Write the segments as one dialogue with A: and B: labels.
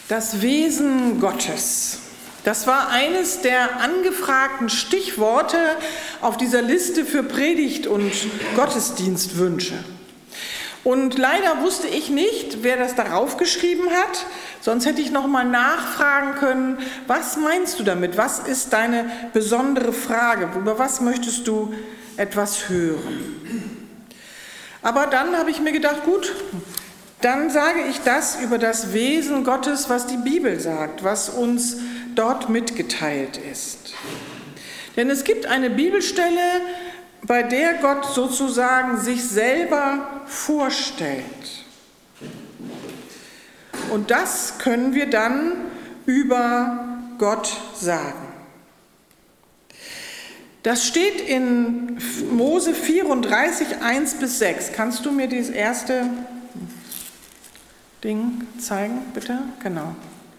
A: Das Wesen Gottes. Das war eines der angefragten Stichworte auf dieser Liste für Predigt- und Gottesdienstwünsche. Und leider wusste ich nicht, wer das darauf geschrieben hat, sonst hätte ich noch mal nachfragen können, was meinst du damit? Was ist deine besondere Frage? Über was möchtest du etwas hören? Aber dann habe ich mir gedacht, gut, dann sage ich das über das Wesen Gottes, was die Bibel sagt, was uns dort mitgeteilt ist. Denn es gibt eine Bibelstelle, bei der Gott sozusagen sich selber vorstellt. Und das können wir dann über Gott sagen. Das steht in Mose 34, 1-6. Kannst du mir dieses erste Ding zeigen, bitte? Genau.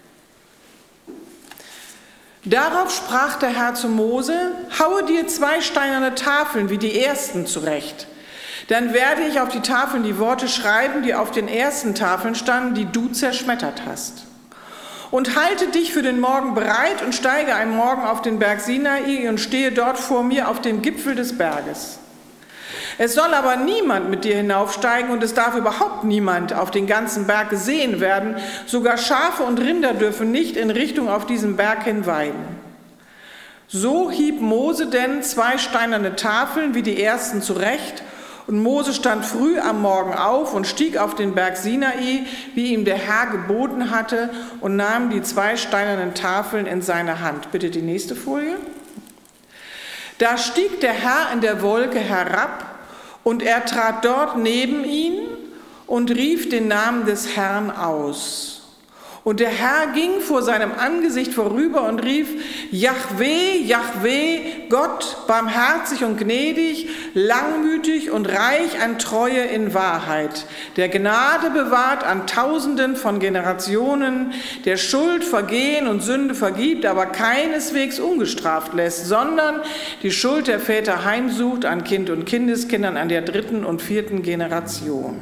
A: Darauf sprach der Herr zu Mose: Haue dir 2 steinerne Tafeln wie die ersten zurecht. Dann werde ich auf die Tafeln die Worte schreiben, die auf den ersten Tafeln standen, die du zerschmettert hast. Und halte dich für den Morgen bereit und steige am Morgen auf den Berg Sinai und stehe dort vor mir auf dem Gipfel des Berges. Es soll aber niemand mit dir hinaufsteigen und es darf überhaupt niemand auf den ganzen Berg gesehen werden. Sogar Schafe und Rinder dürfen nicht in Richtung auf diesen Berg hin weiden. So hieb Mose denn 2 steinerne Tafeln wie die ersten zurecht. Und Mose stand früh am Morgen auf und stieg auf den Berg Sinai, wie ihm der Herr geboten hatte, und nahm die 2 steinernen Tafeln in seine Hand. Bitte die nächste Folie. Da stieg der Herr in der Wolke herab, und er trat dort neben ihn und rief den Namen des Herrn aus. Und der Herr ging vor seinem Angesicht vorüber und rief: Jahwe, Jahwe, Gott, barmherzig und gnädig, langmütig und reich an Treue in Wahrheit, der Gnade bewahrt an Tausenden von Generationen, der Schuld, Vergehen und Sünde vergibt, aber keineswegs ungestraft lässt, sondern die Schuld der Väter heimsucht an Kind und Kindeskindern, an der 3. und 4. Generation.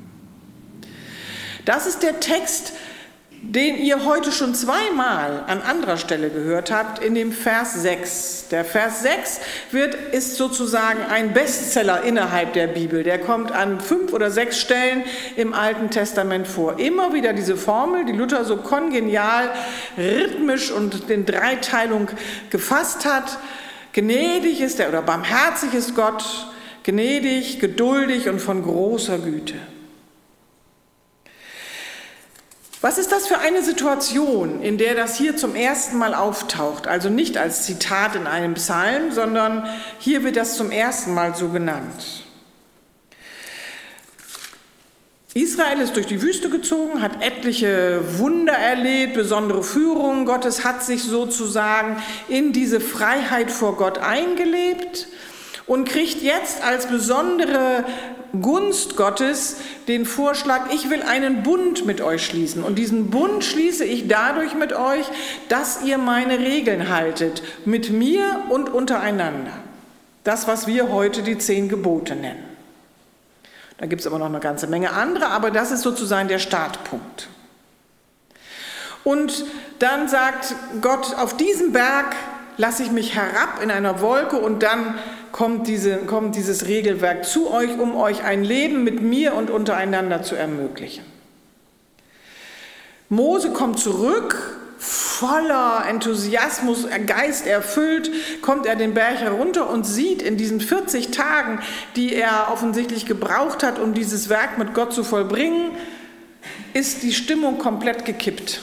A: Das ist der Text, den ihr heute schon 2-mal an anderer Stelle gehört habt, in dem Vers 6. Der Vers 6 ist sozusagen ein Bestseller innerhalb der Bibel. Der kommt an 5 oder 6 Stellen im Alten Testament vor. Immer wieder diese Formel, die Luther so kongenial, rhythmisch und in Dreiteilung gefasst hat. Gnädig ist er oder barmherzig ist Gott, gnädig, geduldig und von großer Güte. Was ist das für eine Situation, in der das hier zum ersten Mal auftaucht? Also nicht als Zitat in einem Psalm, sondern hier wird das zum ersten Mal so genannt. Israel ist durch die Wüste gezogen, hat etliche Wunder erlebt, besondere Führungen Gottes, hat sich sozusagen in diese Freiheit vor Gott eingelebt und kriegt jetzt als besondere Gunst Gottes den Vorschlag: Ich will einen Bund mit euch schließen. Und diesen Bund schließe ich dadurch mit euch, dass ihr meine Regeln haltet, mit mir und untereinander. Das, was wir heute die 10 Gebote nennen. Da gibt es aber noch eine ganze Menge andere, aber das ist sozusagen der Startpunkt. Und dann sagt Gott: Auf diesem Berg lasse ich mich herab in einer Wolke und dann kommt dieses Regelwerk zu euch, um euch ein Leben mit mir und untereinander zu ermöglichen. Mose kommt zurück, voller Enthusiasmus, geisterfüllt, kommt er den Berg herunter und sieht in diesen 40 Tagen, die er offensichtlich gebraucht hat, um dieses Werk mit Gott zu vollbringen, ist die Stimmung komplett gekippt.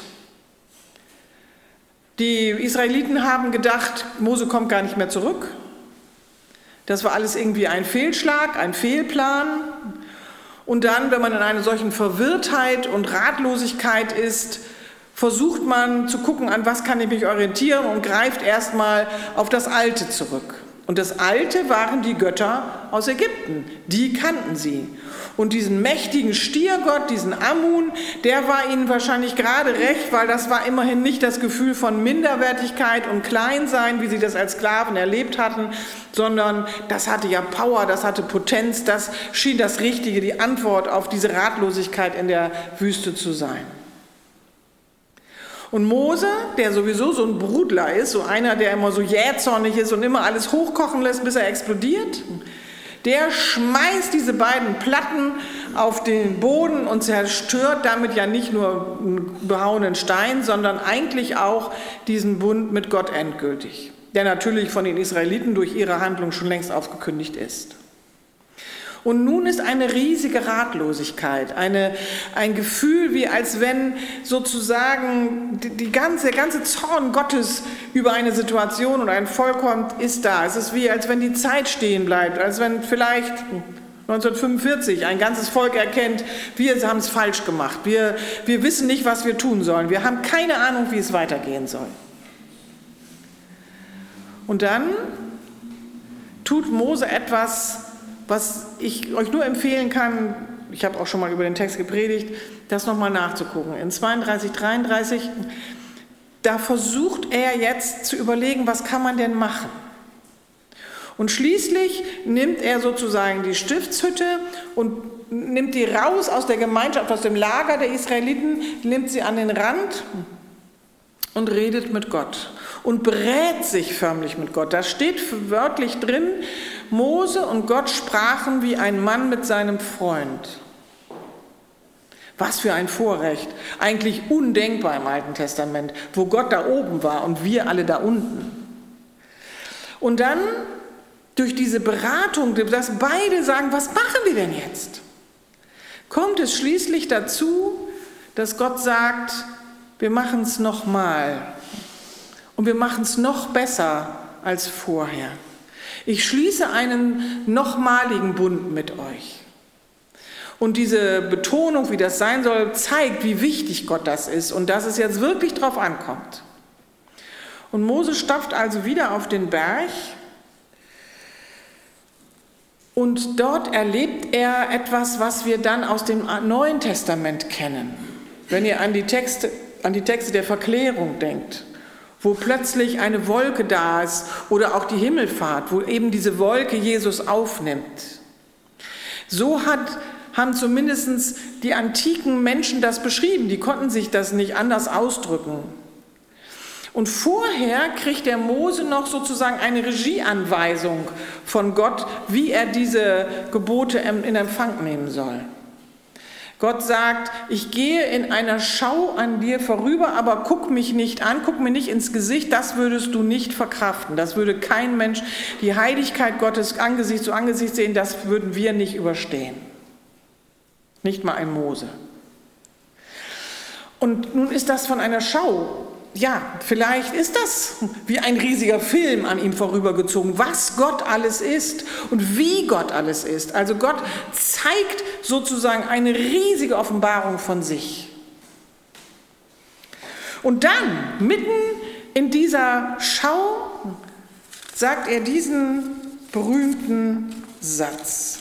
A: Die Israeliten haben gedacht, Mose kommt gar nicht mehr zurück. Das war alles irgendwie ein Fehlschlag, ein Fehlplan. Und dann, wenn man in einer solchen Verwirrtheit und Ratlosigkeit ist, versucht man zu gucken, an was kann ich mich orientieren, und greift erstmal auf das Alte zurück. Und das Alte waren die Götter aus Ägypten, die kannten sie. Und diesen mächtigen Stiergott, diesen Amun, der war ihnen wahrscheinlich gerade recht, weil das war immerhin nicht das Gefühl von Minderwertigkeit und Kleinsein, wie sie das als Sklaven erlebt hatten, sondern das hatte ja Power, das hatte Potenz, das schien das Richtige, die Antwort auf diese Ratlosigkeit in der Wüste zu sein. Und Mose, der sowieso so ein Brudler ist, so einer, der immer so jähzornig ist und immer alles hochkochen lässt, bis er explodiert, der schmeißt diese beiden Platten auf den Boden und zerstört damit ja nicht nur einen behauenen Stein, sondern eigentlich auch diesen Bund mit Gott endgültig, der natürlich von den Israeliten durch ihre Handlung schon längst aufgekündigt ist. Und nun ist eine riesige Ratlosigkeit, ein Gefühl, wie als wenn sozusagen der ganze Zorn Gottes über eine Situation oder ein Volk kommt, ist da. Es ist wie, als wenn die Zeit stehen bleibt, als wenn vielleicht 1945 ein ganzes Volk erkennt, wir haben es falsch gemacht, wir wissen nicht, was wir tun sollen, wir haben keine Ahnung, wie es weitergehen soll. Und dann tut Mose etwas, was ich euch nur empfehlen kann, ich habe auch schon mal über den Text gepredigt, das nochmal nachzugucken. In 32, 33, da versucht er jetzt zu überlegen, was kann man denn machen? Und schließlich nimmt er sozusagen die Stiftshütte und nimmt die raus aus der Gemeinschaft, aus dem Lager der Israeliten, nimmt sie an den Rand und redet mit Gott und berät sich förmlich mit Gott. Da steht wörtlich drin, Mose und Gott sprachen wie ein Mann mit seinem Freund. Was für ein Vorrecht, eigentlich undenkbar im Alten Testament, wo Gott da oben war und wir alle da unten. Und dann durch diese Beratung, dass beide sagen, was machen wir denn jetzt? Kommt es schließlich dazu, dass Gott sagt, wir machen es nochmal und wir machen es noch besser als vorher. Ich schließe einen nochmaligen Bund mit euch. Und diese Betonung, wie das sein soll, zeigt, wie wichtig Gott das ist und dass es jetzt wirklich drauf ankommt. Und Mose stapft also wieder auf den Berg und dort erlebt er etwas, was wir dann aus dem Neuen Testament kennen. Wenn ihr an die Texte der Verklärung denkt, wo plötzlich eine Wolke da ist oder auch die Himmelfahrt, wo eben diese Wolke Jesus aufnimmt. So haben zumindest die antiken Menschen das beschrieben, die konnten sich das nicht anders ausdrücken. Und vorher kriegt der Mose noch sozusagen eine Regieanweisung von Gott, wie er diese Gebote in Empfang nehmen soll. Gott sagt, ich gehe in einer Schau an dir vorüber, aber guck mich nicht an, guck mir nicht ins Gesicht, das würdest du nicht verkraften. Das würde kein Mensch, die Heiligkeit Gottes Angesicht zu Angesicht sehen, das würden wir nicht überstehen. Nicht mal ein Mose. Und nun ist das von einer Schau. Ja, vielleicht ist das wie ein riesiger Film an ihm vorübergezogen, was Gott alles ist und wie Gott alles ist. Also Gott zeigt sozusagen eine riesige Offenbarung von sich. Und dann, mitten in dieser Schau, sagt er diesen berühmten Satz.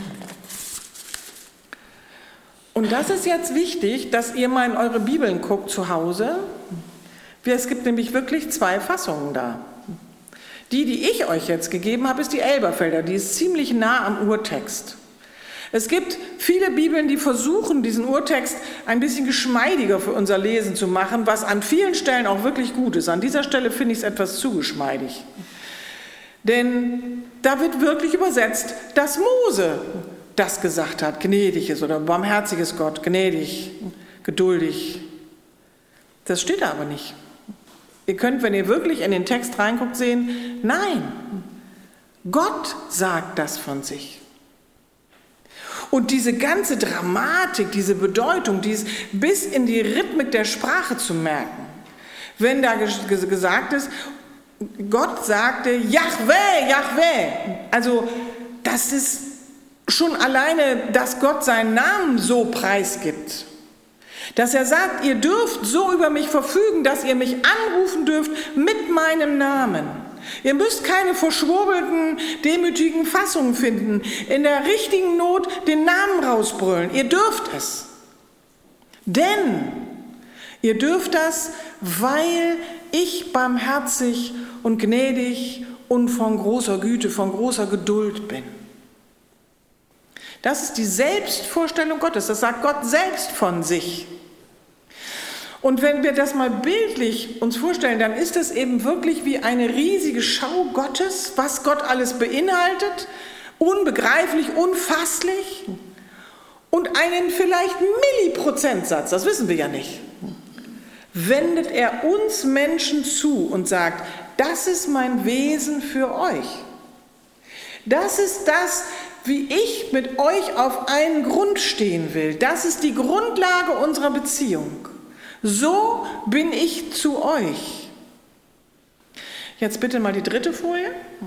A: Und das ist jetzt wichtig, dass ihr mal in eure Bibeln guckt zu Hause. Es gibt nämlich wirklich 2 Fassungen da. Die ich euch jetzt gegeben habe, ist die Elberfelder, die ist ziemlich nah am Urtext. Es gibt viele Bibeln, die versuchen, diesen Urtext ein bisschen geschmeidiger für unser Lesen zu machen, was an vielen Stellen auch wirklich gut ist. An dieser Stelle finde ich es etwas zu geschmeidig. Denn da wird wirklich übersetzt, dass Mose das gesagt hat, gnädig ist oder barmherziges Gott, gnädig, geduldig. Das steht da aber nicht. Ihr könnt, wenn ihr wirklich in den Text reinguckt, sehen, nein, Gott sagt das von sich. Und diese ganze Dramatik, diese Bedeutung, die ist bis in die Rhythmik der Sprache zu merken. Wenn da gesagt ist, Gott sagte, Jahwe, Jahwe. Also das ist schon alleine, dass Gott seinen Namen so preisgibt. Dass er sagt, ihr dürft so über mich verfügen, dass ihr mich anrufen dürft mit meinem Namen. Ihr müsst keine verschwurbelten, demütigen Fassungen finden. In der richtigen Not den Namen rausbrüllen. Ihr dürft es. Denn ihr dürft das, weil ich barmherzig und gnädig und von großer Güte, von großer Geduld bin. Das ist die Selbstvorstellung Gottes, das sagt Gott selbst von sich. Und wenn wir das mal bildlich uns vorstellen, dann ist es eben wirklich wie eine riesige Schau Gottes, was Gott alles beinhaltet, unbegreiflich, unfasslich und einen vielleicht Milliprozentsatz, das wissen wir ja nicht, wendet er uns Menschen zu und sagt, das ist mein Wesen für euch. Das ist das, wie ich mit euch auf einen Grund stehen will. Das ist die Grundlage unserer Beziehung. So bin ich zu euch. Jetzt bitte mal die 3. Folie.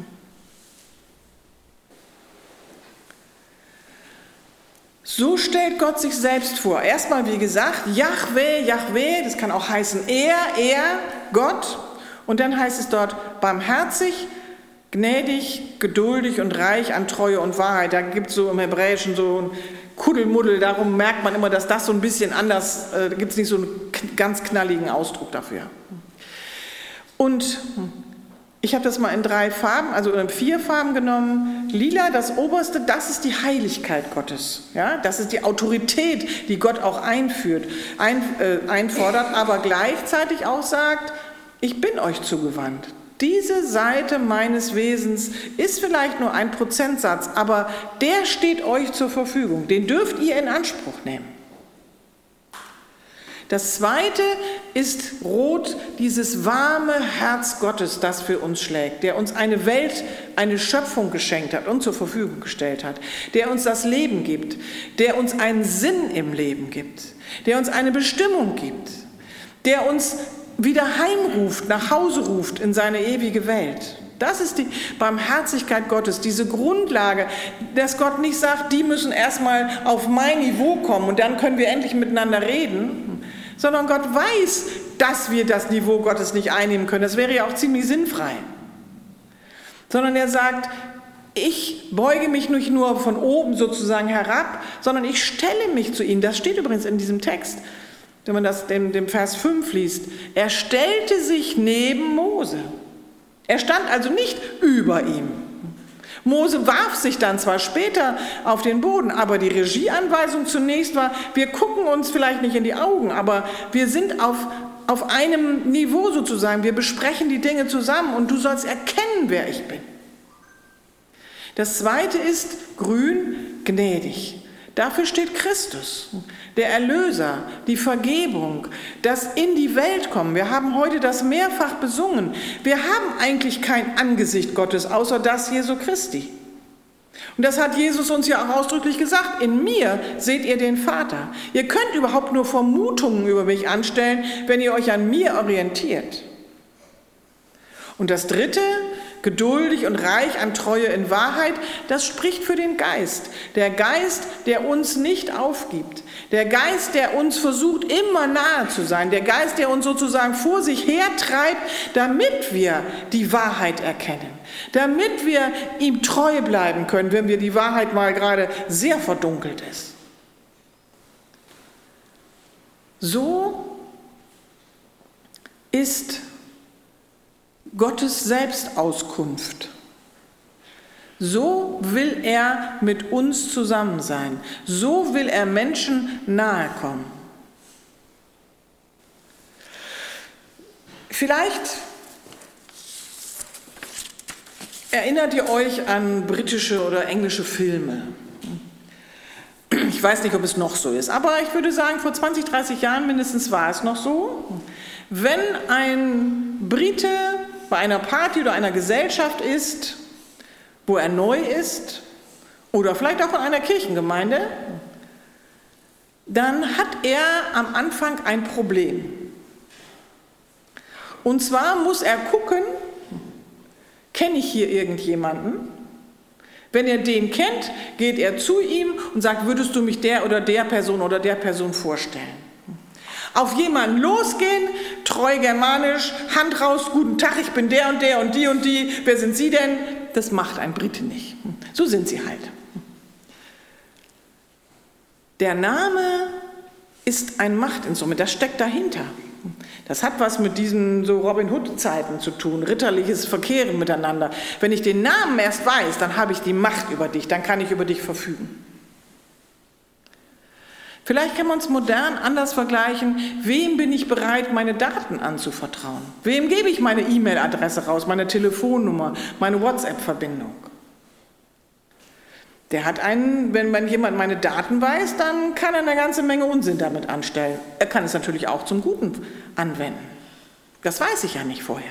A: So stellt Gott sich selbst vor. Erstmal, wie gesagt, Jahwe, Jahwe, das kann auch heißen er, Gott. Und dann heißt es dort barmherzig, gnädig, geduldig und reich an Treue und Wahrheit. Da gibt es so im Hebräischen so ein Kuddelmuddel, darum merkt man immer, dass das so ein bisschen anders, da gibt es nicht so einen ganz knalligen Ausdruck dafür. Und ich habe das mal in 3 Farben, also in 4 Farben genommen. Lila, das oberste, das ist die Heiligkeit Gottes. Ja? Das ist die Autorität, die Gott auch einfordert, aber gleichzeitig auch sagt, ich bin euch zugewandt. Diese Seite meines Wesens ist vielleicht nur ein Prozentsatz, aber der steht euch zur Verfügung. Den dürft ihr in Anspruch nehmen. Das zweite ist rot, dieses warme Herz Gottes, das für uns schlägt, der uns eine Welt, eine Schöpfung geschenkt hat und zur Verfügung gestellt hat, der uns das Leben gibt, der uns einen Sinn im Leben gibt, der uns eine Bestimmung gibt, der uns wieder heimruft, nach Hause ruft in seine ewige Welt. Das ist die Barmherzigkeit Gottes, diese Grundlage, dass Gott nicht sagt, die müssen erstmal auf mein Niveau kommen und dann können wir endlich miteinander reden, sondern Gott weiß, dass wir das Niveau Gottes nicht einnehmen können. Das wäre ja auch ziemlich sinnfrei. Sondern er sagt, ich beuge mich nicht nur von oben sozusagen herab, sondern ich stelle mich zu ihnen. Das steht übrigens in diesem Text. Wenn man das dem Vers 5 liest, er stellte sich neben Mose. Er stand also nicht über ihm. Mose warf sich dann zwar später auf den Boden, aber die Regieanweisung zunächst war, wir gucken uns vielleicht nicht in die Augen, aber wir sind auf einem Niveau sozusagen, wir besprechen die Dinge zusammen und du sollst erkennen, wer ich bin. Das zweite ist grün, gnädig. Dafür steht Christus, der Erlöser, die Vergebung, das in die Welt kommen. Wir haben heute das mehrfach besungen. Wir haben eigentlich kein Angesicht Gottes, außer das Jesu Christi. Und das hat Jesus uns ja auch ausdrücklich gesagt. In mir seht ihr den Vater. Ihr könnt überhaupt nur Vermutungen über mich anstellen, wenn ihr euch an mir orientiert. Und das dritte, geduldig und reich an Treue in Wahrheit, das spricht für den Geist. Der Geist, der uns nicht aufgibt. Der Geist, der uns versucht, immer nahe zu sein. Der Geist, der uns sozusagen vor sich hertreibt, damit wir die Wahrheit erkennen. Damit wir ihm treu bleiben können, wenn wir die Wahrheit mal gerade sehr verdunkelt ist. So ist Gottes Selbstauskunft. So will er mit uns zusammen sein. So will er Menschen nahe kommen. Vielleicht erinnert ihr euch an britische oder englische Filme. Ich weiß nicht, ob es noch so ist, aber ich würde sagen, vor 20, 30 Jahren mindestens war es noch so. Wenn ein Brite bei einer Party oder einer Gesellschaft ist, wo er neu ist, oder vielleicht auch in einer Kirchengemeinde, dann hat er am Anfang ein Problem. Und zwar muss er gucken, kenne ich hier irgendjemanden? Wenn er den kennt, geht er zu ihm und sagt, würdest du mich der Person vorstellen? Auf jemanden losgehen, treu germanisch, Hand raus, guten Tag, ich bin der und die, wer sind Sie denn? Das macht ein Brite nicht. So sind sie halt. Der Name ist ein Machtinstrument, das steckt dahinter. Das hat was mit diesen so Robin Hood-Zeiten zu tun, ritterliches Verkehren miteinander. Wenn ich den Namen erst weiß, dann habe ich die Macht über dich, dann kann ich über dich verfügen. Vielleicht kann man es modern anders vergleichen. Wem bin ich bereit, meine Daten anzuvertrauen? Wem gebe ich meine E-Mail-Adresse raus, meine Telefonnummer, meine WhatsApp-Verbindung? Wenn jemand meine Daten weiß, dann kann er eine ganze Menge Unsinn damit anstellen. Er kann es natürlich auch zum Guten anwenden. Das weiß ich ja nicht vorher.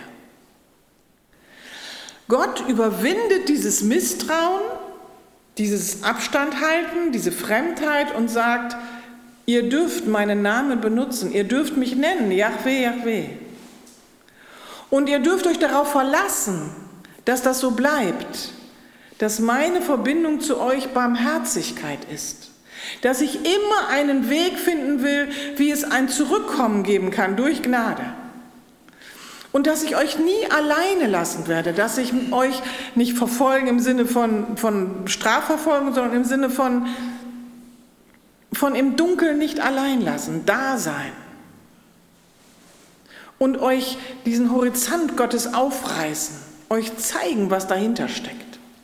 A: Gott überwindet dieses Misstrauen, dieses Abstandhalten, diese Fremdheit und sagt, ihr dürft meinen Namen benutzen, ihr dürft mich nennen, Jahwe, Jahwe. Und ihr dürft euch darauf verlassen, dass das so bleibt, dass meine Verbindung zu euch Barmherzigkeit ist, dass ich immer einen Weg finden will, wie es ein Zurückkommen geben kann durch Gnade. Und dass ich euch nie alleine lassen werde, dass ich euch nicht verfolgen im Sinne von Strafverfolgung, sondern im Sinne von im Dunkeln nicht allein lassen, da sein. Und euch diesen Horizont Gottes aufreißen, euch zeigen, was dahinter steckt.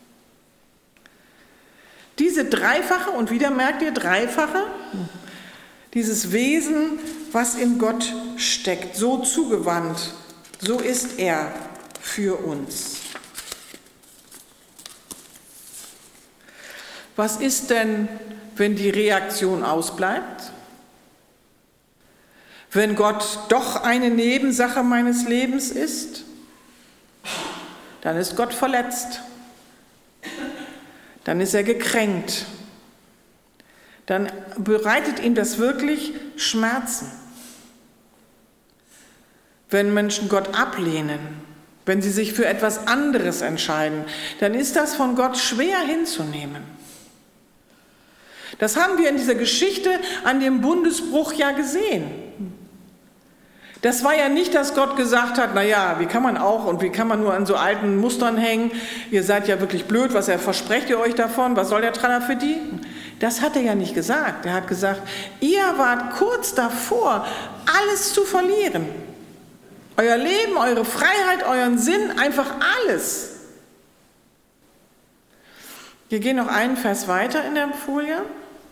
A: Diese dreifache, und wieder merkt ihr, dreifache, dieses Wesen, was in Gott steckt, so zugewandt, so ist er für uns. Was ist denn, wenn die Reaktion ausbleibt? Wenn Gott doch eine Nebensache meines Lebens ist? Dann ist Gott verletzt. Dann ist er gekränkt. Dann bereitet ihm das wirklich Schmerzen. Wenn Menschen Gott ablehnen, wenn sie sich für etwas anderes entscheiden, dann ist das von Gott schwer hinzunehmen. Das haben wir in dieser Geschichte an dem Bundesbruch ja gesehen. Das war ja nicht, dass Gott gesagt hat, naja, wie kann man nur an so alten Mustern hängen, ihr seid ja wirklich blöd, was versprecht ihr euch davon, was soll der Traller für die? Das hat er ja nicht gesagt. Er hat gesagt, ihr wart kurz davor, alles zu verlieren. Euer Leben, eure Freiheit, euren Sinn, einfach alles. Wir gehen noch einen Vers weiter in der Folie.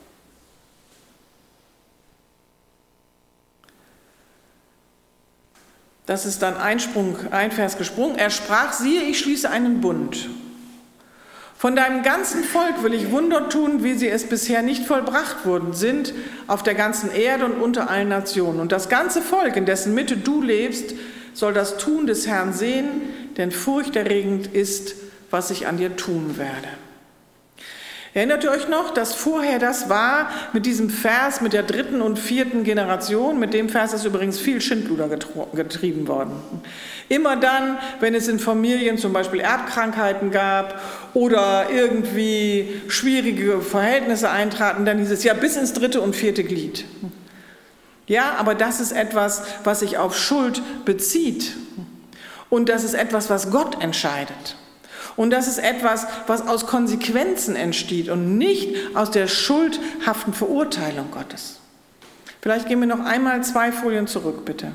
A: Das ist dann ein Vers gesprungen. Er sprach, siehe, ich schließe einen Bund. Von deinem ganzen Volk will ich Wunder tun, wie sie es bisher nicht vollbracht worden sind, auf der ganzen Erde und unter allen Nationen. Und das ganze Volk, in dessen Mitte du lebst, soll das Tun des Herrn sehen, denn furchterregend ist, was ich an dir tun werde. Erinnert ihr euch noch, dass vorher das war mit diesem Vers, mit der 3. und 4. Generation, mit dem Vers ist übrigens viel Schindluder getrieben worden. Immer dann, wenn es in Familien zum Beispiel Erbkrankheiten gab oder irgendwie schwierige Verhältnisse eintraten, dann hieß es ja bis ins 3. und 4. Glied. Ja, aber das ist etwas, was sich auf Schuld bezieht. Und das ist etwas, was Gott entscheidet. Und das ist etwas, was aus Konsequenzen entsteht und nicht aus der schuldhaften Verurteilung Gottes. Vielleicht gehen wir noch einmal 2 Folien zurück, bitte.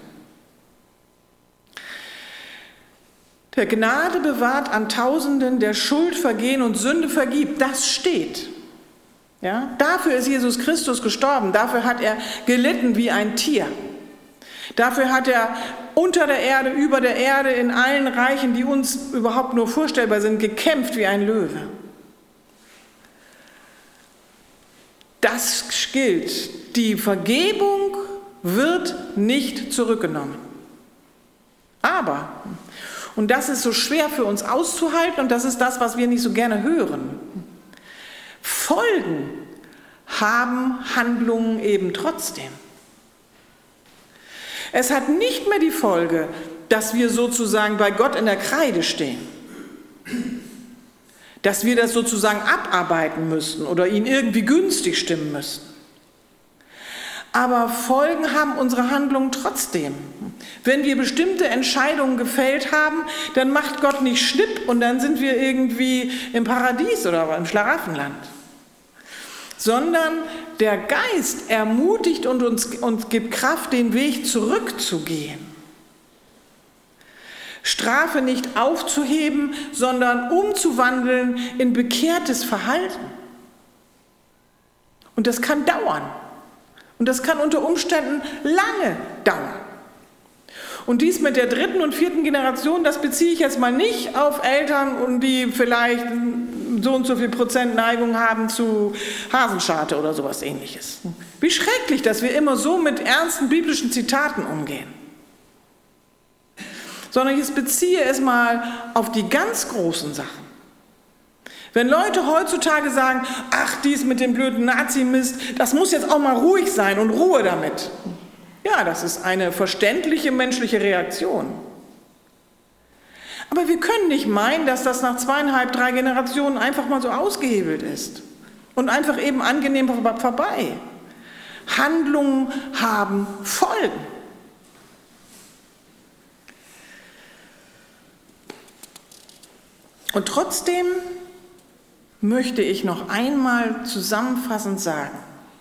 A: Der Gnade bewahrt an Tausenden, der Schuld vergehen und Sünde vergibt. Das steht. Ja? Dafür ist Jesus Christus gestorben. Dafür hat er gelitten wie ein Tier. Dafür hat er unter der Erde, über der Erde, in allen Reichen, die uns überhaupt nur vorstellbar sind, gekämpft wie ein Löwe. Das gilt. Die Vergebung wird nicht zurückgenommen. Aber, und das ist so schwer für uns auszuhalten und das ist das, was wir nicht so gerne hören, Folgen haben Handlungen eben trotzdem. Es hat nicht mehr die Folge, dass wir sozusagen bei Gott in der Kreide stehen, dass wir das sozusagen abarbeiten müssen oder ihn irgendwie günstig stimmen müssen. Aber Folgen haben unsere Handlungen trotzdem. Wenn wir bestimmte Entscheidungen gefällt haben, dann macht Gott nicht Schnipp und dann sind wir irgendwie im Paradies oder im Schlaraffenland. Sondern der Geist ermutigt und uns gibt Kraft, den Weg zurückzugehen. Strafe nicht aufzuheben, sondern umzuwandeln in bekehrtes Verhalten. Und das kann dauern. Und das kann unter Umständen lange dauern. Und dies mit der 3. und 4. Generation, das beziehe ich jetzt mal nicht auf Eltern, und die vielleicht so und so viel Prozent Neigung haben zu Hasenscharte oder sowas Ähnliches. Wie schrecklich, dass wir immer so mit ernsten biblischen Zitaten umgehen. Sondern ich beziehe es mal auf die ganz großen Sachen. Wenn Leute heutzutage sagen, ach, dies mit dem blöden Nazi-Mist, das muss jetzt auch mal ruhig sein und Ruhe damit. Ja, das ist eine verständliche menschliche Reaktion. Aber wir können nicht meinen, dass das nach 2,5, 3 Generationen einfach mal so ausgehebelt ist und einfach eben angenehm vorbei. Handlungen haben Folgen. Und trotzdem möchte ich noch einmal zusammenfassend sagen,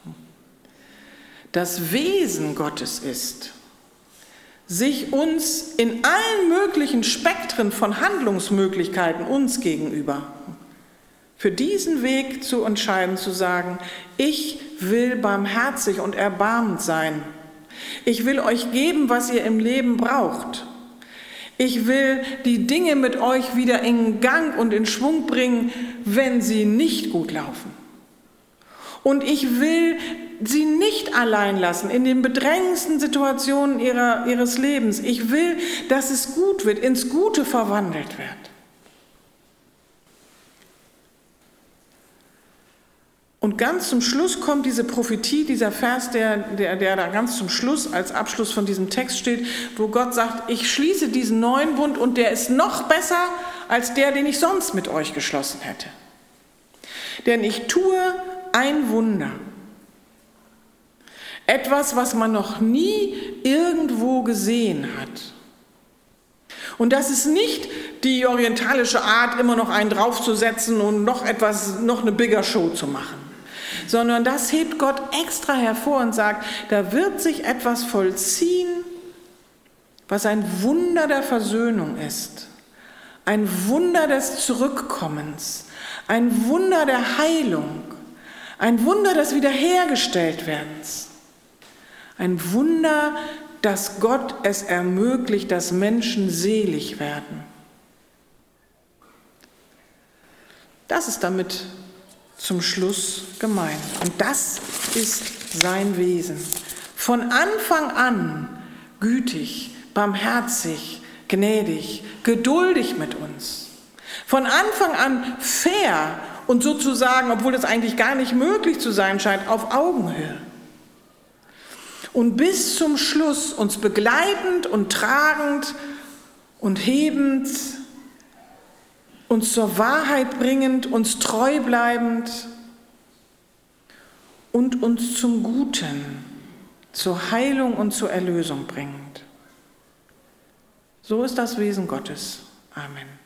A: das Wesen Gottes ist, sich uns in allen möglichen Spektren von Handlungsmöglichkeiten uns gegenüber für diesen Weg zu entscheiden, zu sagen, ich will barmherzig und erbarmend sein. Ich will euch geben, was ihr im Leben braucht. Ich will die Dinge mit euch wieder in Gang und in Schwung bringen, wenn sie nicht gut laufen. Und ich will sie nicht allein lassen in den bedrängendsten Situationen ihres Lebens. Ich will, dass es gut wird, ins Gute verwandelt wird. Und ganz zum Schluss kommt diese Prophetie, dieser Vers, der da ganz zum Schluss als Abschluss von diesem Text steht, wo Gott sagt, ich schließe diesen neuen Bund und der ist noch besser als der, den ich sonst mit euch geschlossen hätte. Denn ich tue ein Wunder. Etwas, was man noch nie irgendwo gesehen hat. Und das ist nicht die orientalische Art, immer noch einen draufzusetzen und noch eine bigger Show zu machen. Sondern das hebt Gott extra hervor und sagt, da wird sich etwas vollziehen, was ein Wunder der Versöhnung ist. Ein Wunder des Zurückkommens. Ein Wunder der Heilung. Ein Wunder des Wiederhergestelltwerdens. Ein Wunder, dass Gott es ermöglicht, dass Menschen selig werden. Das ist damit zum Schluss gemeint. Und das ist sein Wesen. Von Anfang an gütig, barmherzig, gnädig, geduldig mit uns. Von Anfang an fair und sozusagen, obwohl das eigentlich gar nicht möglich zu sein scheint, auf Augenhöhe. Und bis zum Schluss uns begleitend und tragend und hebend, uns zur Wahrheit bringend, uns treu bleibend und uns zum Guten, zur Heilung und zur Erlösung bringend. So ist das Wesen Gottes. Amen.